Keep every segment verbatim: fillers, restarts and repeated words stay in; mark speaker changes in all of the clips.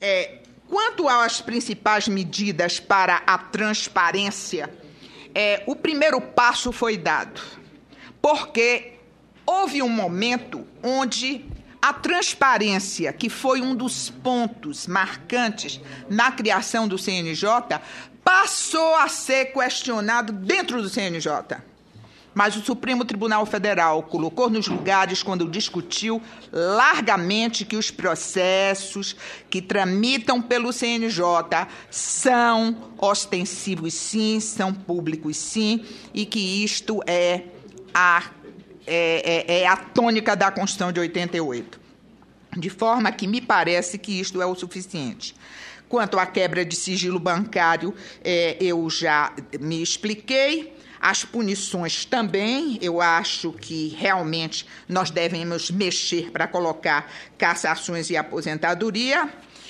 Speaker 1: É, quanto às principais medidas para a transparência, é, o primeiro passo foi dado, porque houve um momento onde a transparência, que foi um dos pontos marcantes na criação do C N J, passou a ser questionado dentro do C N J. Mas o Supremo Tribunal Federal colocou nos lugares quando discutiu largamente que os processos que tramitam pelo C N J são ostensivos sim, são públicos sim, e que isto é a É, é, é a tônica da Constituição de oitenta e oito. De forma que me parece que isto é o suficiente. Quanto à quebra de sigilo bancário, é, eu já me expliquei. As punições também, eu acho que realmente nós devemos mexer para colocar cassações e aposentadoria.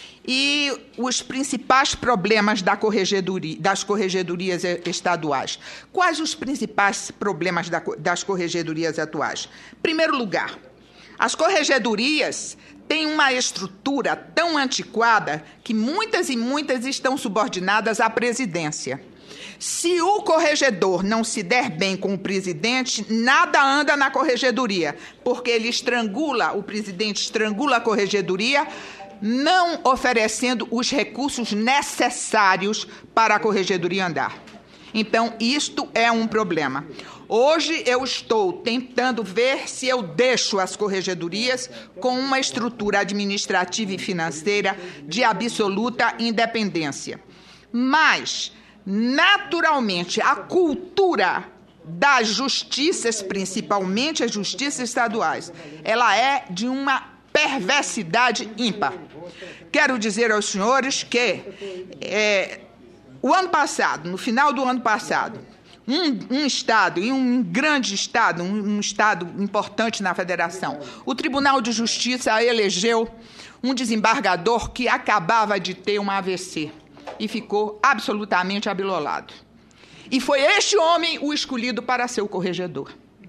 Speaker 1: E os principais problemas da corregedoria, das corregedorias estaduais. Quais os principais problemas da, das corregedorias atuais? Em primeiro lugar, as corregedorias têm uma estrutura tão antiquada que muitas e muitas estão subordinadas à presidência. Se o corregedor não se der bem com o presidente, nada anda na corregedoria, porque ele estrangula, o presidente estrangula a corregedoria, não oferecendo os recursos necessários para a corregedoria andar. Então, isto é um problema. Hoje eu estou tentando ver se eu deixo as corregedorias com uma estrutura administrativa e financeira de absoluta independência. Mas, naturalmente, a cultura das justiças, principalmente as justiças estaduais, ela é de uma perversidade ímpar. Quero dizer aos senhores que é, o ano passado, no final do ano passado, um, um estado, e um grande estado, um, um estado importante na federação, o Tribunal de Justiça elegeu um desembargador que acabava de ter um A V C e ficou absolutamente abilolado. E foi este homem o escolhido para ser o corregedor.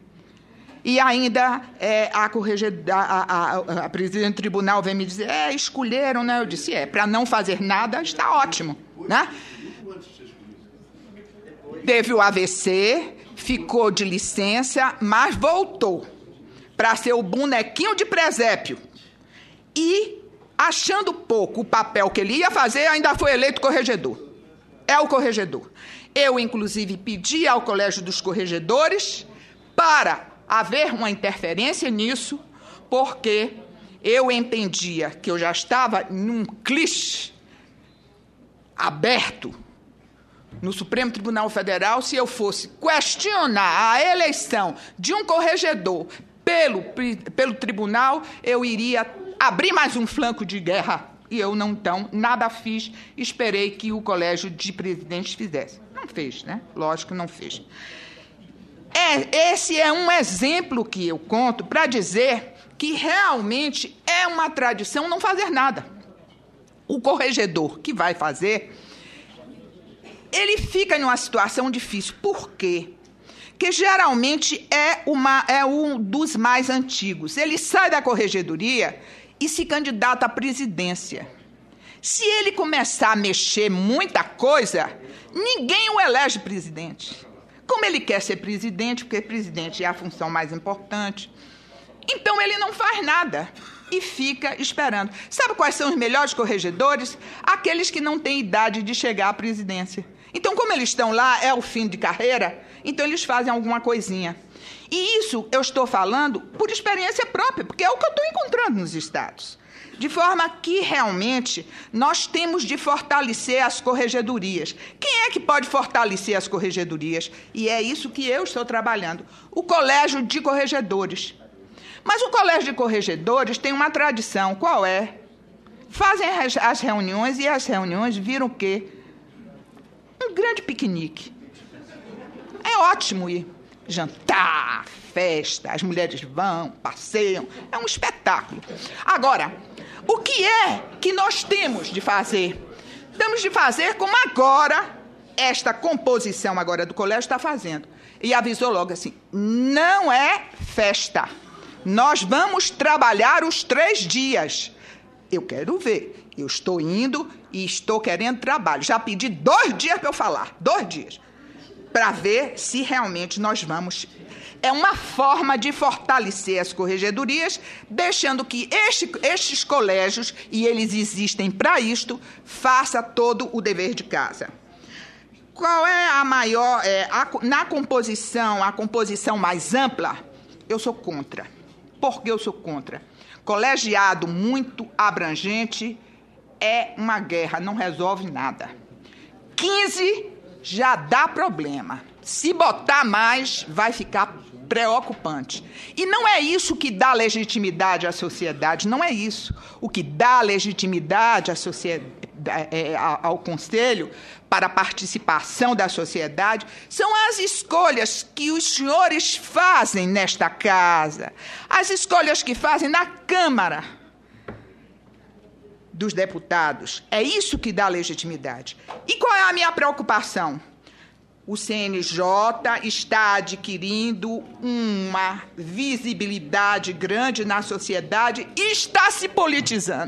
Speaker 1: E ainda é, a, a, a, a presidente do tribunal vem me dizer, é, escolheram, né? Eu disse, é, para não fazer nada, está ótimo, né? Teve o A V C, ficou de licença, mas voltou para ser o bonequinho de presépio. E, achando pouco o papel que ele ia fazer, ainda foi eleito corregedor. É o corregedor. Eu, inclusive, pedi ao Colégio dos Corregedores para haver uma interferência nisso, porque eu entendia que eu já estava num clichê aberto no Supremo Tribunal Federal. Se eu fosse questionar a eleição de um corregedor pelo, pelo tribunal, eu iria abrir mais um flanco de guerra. E eu, não, então, nada fiz, esperei que o Colégio de Presidentes fizesse. Não fez, né? Lógico que não fez. É, esse é um exemplo que eu conto para dizer que realmente é uma tradição não fazer nada. O corregedor que vai fazer, ele fica numa situação difícil. Por quê? Porque geralmente é, uma, é um dos mais antigos. Ele sai da corregedoria e se candidata à presidência. Se ele começar a mexer muita coisa, ninguém o elege presidente. Como ele quer ser presidente, porque presidente é a função mais importante, então ele não faz nada e fica esperando. Sabe quais são os melhores corregedores? Aqueles que não têm idade de chegar à presidência. Então, como eles estão lá, é o fim de carreira, então eles fazem alguma coisinha. E isso eu estou falando por experiência própria, porque é o que eu estou encontrando nos estados. De forma que, realmente, nós temos de fortalecer as corregedorias. Quem é que pode fortalecer as corregedorias? E é isso que eu estou trabalhando. O Colégio de Corregedores. Mas o Colégio de Corregedores tem uma tradição. Qual é? Fazem as reuniões e as reuniões viram o quê? Um grande piquenique. É ótimo ir. Jantar, festa, as mulheres vão, passeiam. É um espetáculo. Agora, o que é que nós temos de fazer? Temos de fazer como agora, esta composição agora do colégio está fazendo. E avisou logo assim, não é festa. Nós vamos trabalhar os três dias. Eu quero ver. Eu estou indo e estou querendo trabalho. Já pedi dois dias para eu falar, dois dias, para ver se realmente nós vamos. É uma forma de fortalecer as corregedorias, deixando que este, estes colégios, e eles existem para isto, faça todo o dever de casa. Qual é a maior... É, a, na composição, a composição mais ampla, eu sou contra. Por que eu sou contra? Colegiado muito abrangente é uma guerra, não resolve nada. quinze já dá problema. Se botar mais, vai ficar preocupante. E não é isso que dá legitimidade à sociedade, não é isso. O que dá legitimidade à sociedade, é, ao Conselho para a participação da sociedade são as escolhas que os senhores fazem nesta casa, as escolhas que fazem na Câmara dos Deputados. É isso que dá legitimidade. E qual é a minha preocupação? O C N J está adquirindo uma visibilidade grande na sociedade e está se politizando.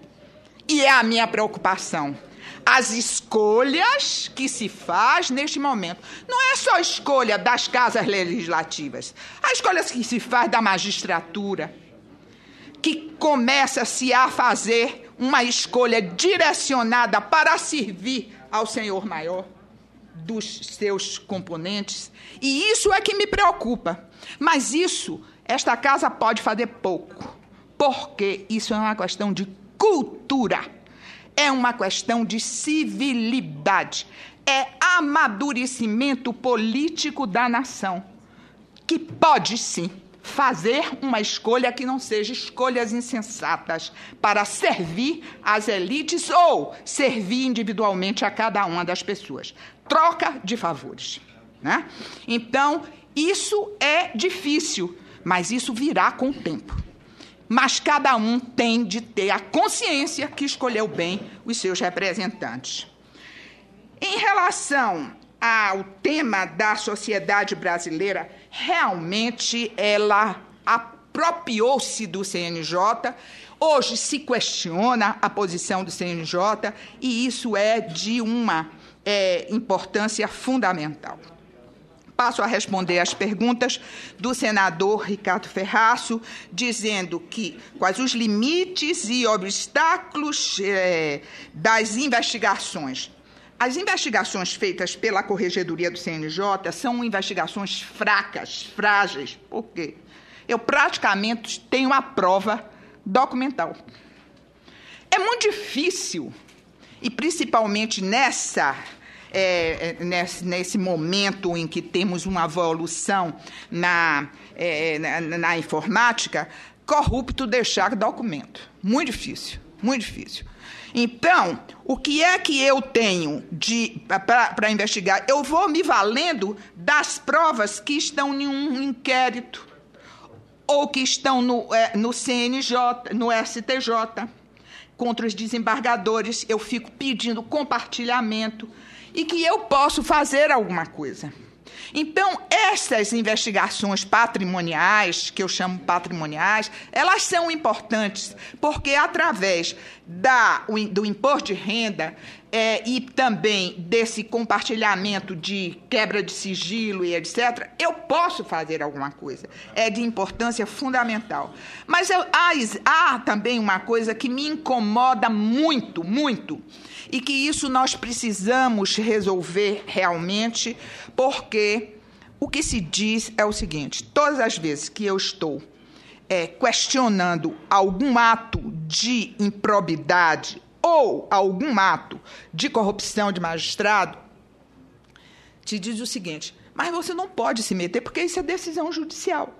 Speaker 1: E é a minha preocupação. As escolhas que se faz neste momento. Não é só a escolha das casas legislativas. As escolhas que se faz da magistratura, que começa-se a fazer uma escolha direcionada para servir ao senhor maior dos seus componentes, e isso é que me preocupa. Mas isso, esta casa pode fazer pouco, porque isso é uma questão de cultura, é uma questão de civilidade, é amadurecimento político da nação, que pode, sim, fazer uma escolha que não seja escolhas insensatas para servir às elites ou servir individualmente a cada uma das pessoas. Troca de favores, né? Então, isso é difícil, mas isso virá com o tempo. Mas cada um tem de ter a consciência que escolheu bem os seus representantes. Em relação ao tema da sociedade brasileira, realmente ela apropriou-se do C N J. Hoje se questiona a posição do C N J e isso é de uma é, importância fundamental. Passo a responder às perguntas do senador Ricardo Ferraço, dizendo que quais os limites e obstáculos é, das investigações. As investigações feitas pela Corregedoria do C N J são investigações fracas, frágeis. Por quê? Eu praticamente tenho a prova documental. É muito difícil, e principalmente nessa, é, nesse, nesse momento em que temos uma evolução na, é, na, na informática, corrupto deixar documento. Muito difícil, muito difícil. Então, o que é que eu tenho para investigar? Eu vou me valendo das provas que estão em um inquérito ou que estão no, é, no C N J, no S T J, contra os desembargadores. Eu fico pedindo compartilhamento e que eu posso fazer alguma coisa. Então, essas investigações patrimoniais, que eu chamo patrimoniais, elas são importantes, porque através da, do imposto de renda é, e também desse compartilhamento de quebra de sigilo e etcétera, eu posso fazer alguma coisa. É de importância fundamental. Mas eu, há, há também uma coisa que me incomoda muito, muito, e que isso nós precisamos resolver realmente, porque o que se diz é o seguinte: todas as vezes que eu estou é, questionando algum ato de improbidade ou algum ato de corrupção de magistrado, te diz o seguinte: mas você não pode se meter porque isso é decisão judicial.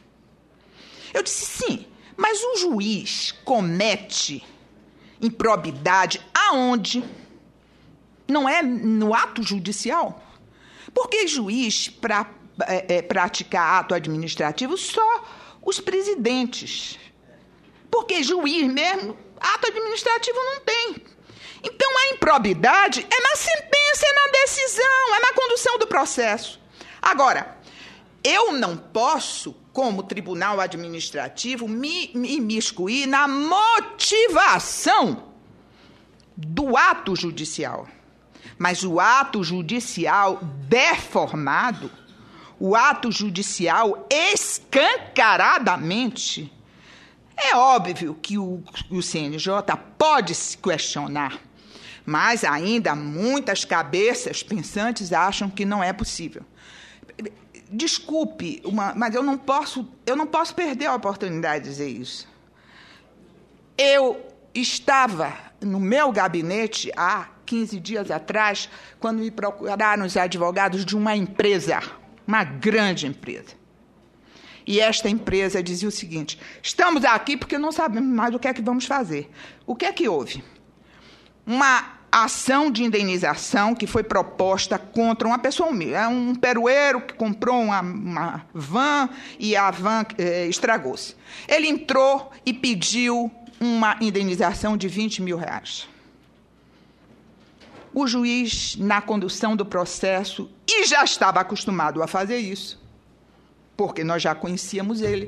Speaker 1: Eu disse sim, mas o juiz comete improbidade aonde? Não é no ato judicial? Porque juiz, para é, é, praticar ato administrativo, só os presidentes. Porque juiz mesmo, ato administrativo não tem. Então, a improbidade é na sentença, é na decisão, é na condução do processo. Agora, eu não posso, como tribunal administrativo, me, me imiscuir na motivação do ato judicial. Mas o ato judicial deformado, o ato judicial escancaradamente, é óbvio que o, o C N J pode se questionar, mas ainda muitas cabeças pensantes acham que não é possível. Desculpe, uma, mas eu não posso, eu não posso perder a oportunidade de dizer isso. Eu estava no meu gabinete há quinze dias atrás, quando me procuraram os advogados de uma empresa, uma grande empresa. E esta empresa dizia o seguinte: estamos aqui porque não sabemos mais o que é que vamos fazer. O que é que houve? Uma ação de indenização que foi proposta contra uma pessoa humilde. É um perueiro que comprou uma, uma van e a van eh, estragou-se. Ele entrou e pediu uma indenização de vinte mil reais. O juiz, na condução do processo, e já estava acostumado a fazer isso, porque nós já conhecíamos ele,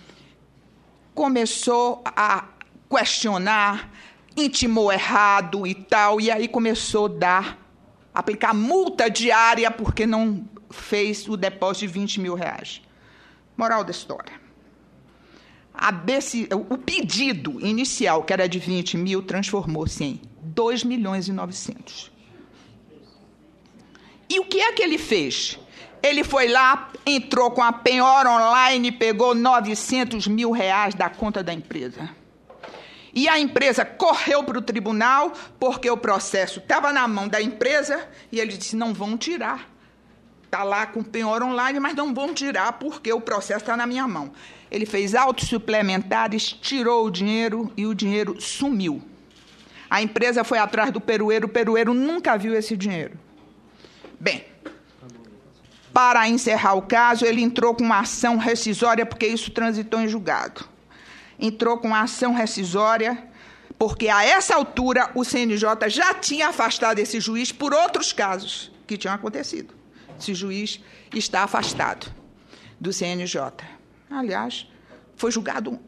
Speaker 1: começou a questionar, intimou errado e tal, e aí começou a dar, aplicar multa diária porque não fez o depósito de vinte mil reais. Moral da história. A desse, o pedido inicial, que era de vinte mil, transformou-se em dois milhões e novecentos. E o que é que ele fez? Ele foi lá, entrou com a penhora online, pegou novecentos mil reais da conta da empresa. E a empresa correu para o tribunal, porque o processo estava na mão da empresa, e ele disse: não vão tirar. Está lá com penhora online, mas não vão tirar, porque o processo está na minha mão. Ele fez autos suplementares, tirou o dinheiro, e o dinheiro sumiu. A empresa foi atrás do perueiro, o perueiro nunca viu esse dinheiro. Bem, para encerrar o caso, ele entrou com uma ação rescisória, porque isso transitou em julgado. Entrou com uma ação rescisória, porque a essa altura o C N J já tinha afastado esse juiz por outros casos que tinham acontecido. Esse juiz está afastado do C N J. Aliás, foi julgado...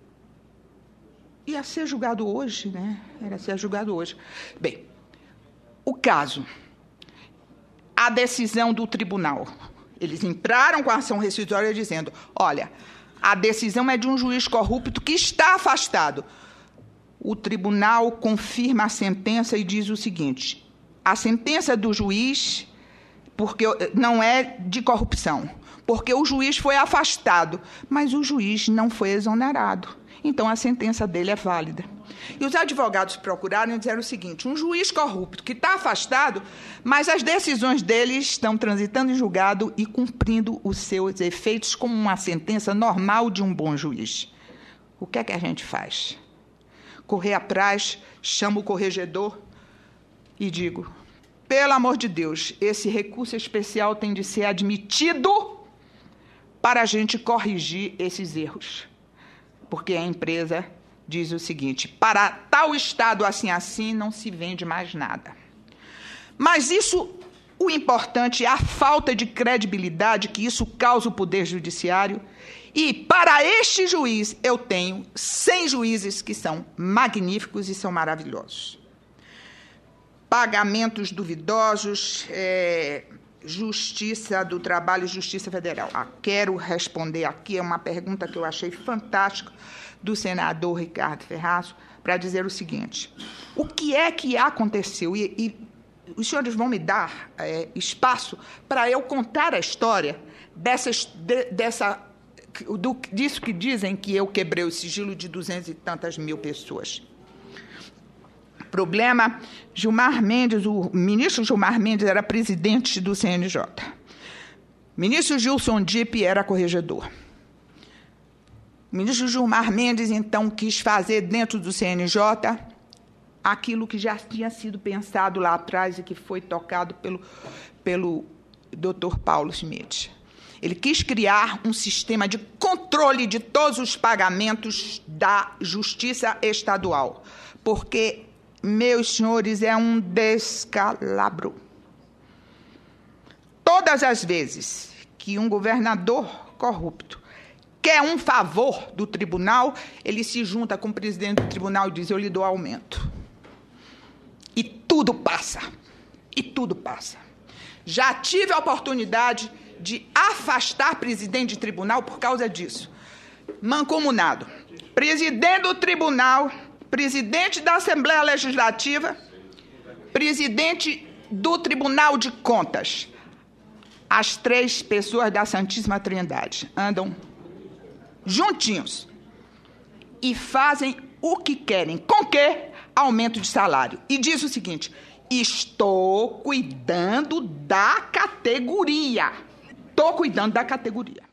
Speaker 1: Ia ser julgado hoje, né? Era ser julgado hoje. Bem, o caso... A decisão do tribunal. Eles entraram com a ação rescisória dizendo: olha, a decisão é de um juiz corrupto que está afastado. O tribunal confirma a sentença e diz o seguinte: a sentença do juiz porque não é de corrupção, porque o juiz foi afastado, mas o juiz não foi exonerado. Então, a sentença dele é válida. E os advogados procuraram e disseram o seguinte: um juiz corrupto que está afastado, mas as decisões dele estão transitando em julgado e cumprindo os seus efeitos como uma sentença normal de um bom juiz. O que é que a gente faz? Correr atrás, chamo o corregedor e digo: pelo amor de Deus, esse recurso especial tem de ser admitido para a gente corrigir esses erros. Porque a empresa diz o seguinte: para tal estado assim assim não se vende mais nada. Mas isso, o importante é a falta de credibilidade que isso causa o Poder Judiciário. E para este juiz eu tenho cem juízes que são magníficos e são maravilhosos. Pagamentos duvidosos, é, Justiça do Trabalho e Justiça Federal. Ah, quero responder aqui, é uma pergunta que eu achei fantástica, do senador Ricardo Ferraz, para dizer o seguinte: o que é que aconteceu? E, e os senhores vão me dar é, espaço para eu contar a história dessas, de, dessa, do, disso que dizem que eu quebrei o sigilo de duzentas e tantas mil pessoas. Problema, Gilmar Mendes, o ministro Gilmar Mendes era presidente do C N J. Ministro Gilson Dipp era corregedor. O ministro Gilmar Mendes, então, quis fazer dentro do C N J aquilo que já tinha sido pensado lá atrás e que foi tocado pelo, pelo doutor Paulo Schmidt. Ele quis criar um sistema de controle de todos os pagamentos da Justiça Estadual, porque, meus senhores, é um descalabro. Todas as vezes que um governador corrupto quer um favor do tribunal, ele se junta com o presidente do tribunal e diz: eu lhe dou aumento. E tudo passa. E tudo passa. Já tive a oportunidade de afastar presidente de tribunal por causa disso. Mancomunado. Presidente do tribunal, presidente da Assembleia Legislativa, presidente do Tribunal de Contas. As três pessoas da Santíssima Trindade andam juntinhos e fazem o que querem. Com quê? Aumento de salário. E diz o seguinte: estou cuidando da categoria. Estou cuidando da categoria.